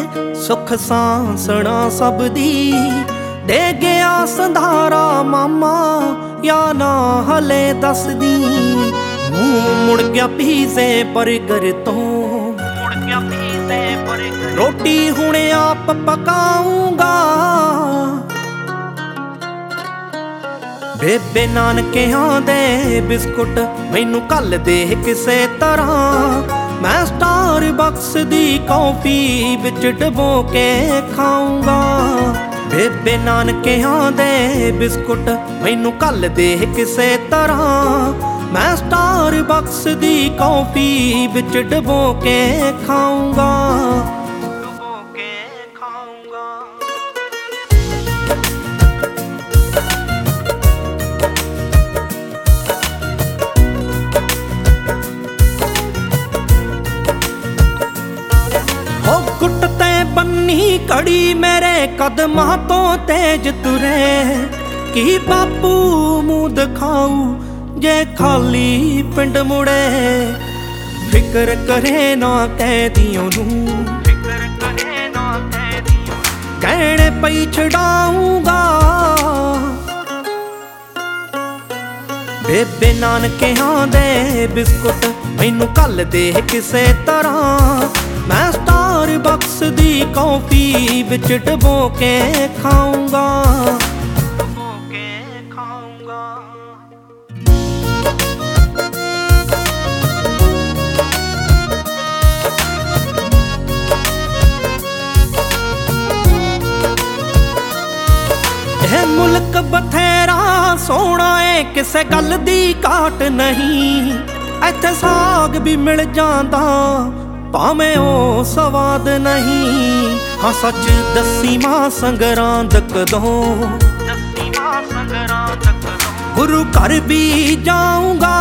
सुख सांसना सब दी दे गया संधारा मामा या ना हले दस दी। मुंह मुड़ गया पीजे बर्गर तो, मुड़ गया पीजे बर्गर। रोटी हुणे आप पकाऊंगा बेबे नानकियां दे बिस्कुट मैनू कल दे किसे तरह। मैं स्टारबक्स दी कॉफी विच डबो के खाऊंगा। बेबे नानकियां दे बिस्कुट मैनू कल दे किसे तरह। मैं स्टारबक्स दी कॉफी विच डबो के खाऊंगा, डबो के खाऊंगा। हो कुटते बन्नी कड़ी मेरे कदमां तो तेज तुरे। की बापू मुँह दिखाऊ जे खाली पिंड मुड़े। फिक्र करे ना कैदियों नू, फिक्र करे ना कैदियों। कहने पई छड़ाऊंगा बेबे नानकियां दे बिस्कुट मैनू कल दे किसे तरह। मैं स्टारबक्स दी कॉफी विच डबो के खाऊंगा, डबो के खाऊंगा। यह मुल्क बथेरा सोहना है किसे गल दी घाट नहीं। इत्थे साग भी मिल जांदा भावें ओ स्वाद नहीं। हाँ सच दसी मां संगरांद कदों, दसी मां संगरांद कदों। गुरु घर भी जाऊंगा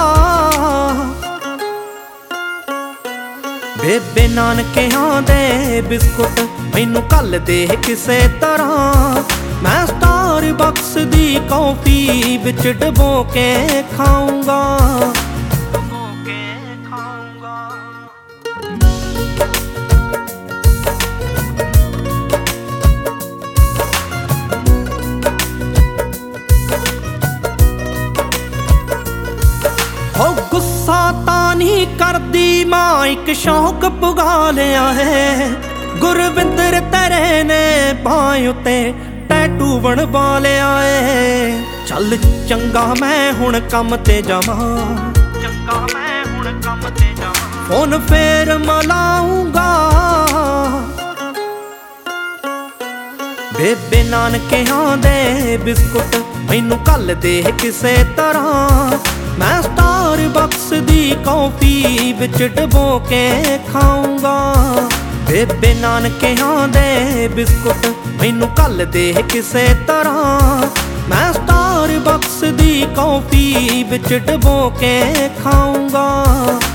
बेबे नानकियां दे बिस्कुट मैनू कल दे किसे तरह। मैं स्टारबक्स दी कॉफी विच डबो के खाऊंगा, डबो के खाऊंगा। हो गुस्सा तानी करदी मां एक शौक पुगा लिया है। गुरविंदर तेरे ने बांह उत्ते टैटू बनवा लिया है। चल चंगा मैं हुण कम ते जावां, चंगा मैं हुण कम ते जावां। फोन फेर मलाऊंगा बेबे नानकियां दे बिस्कुट मैनू कल दे किसे तरह। मैं स्टारबक्स दी कॉफी विच डबो के खाऊंगा बेबे नानकियां दे बिस्कुट मैनू कल दे किसे तरह। मैं स्टारबक्स दी कॉफी विच डबो के खाऊंगा।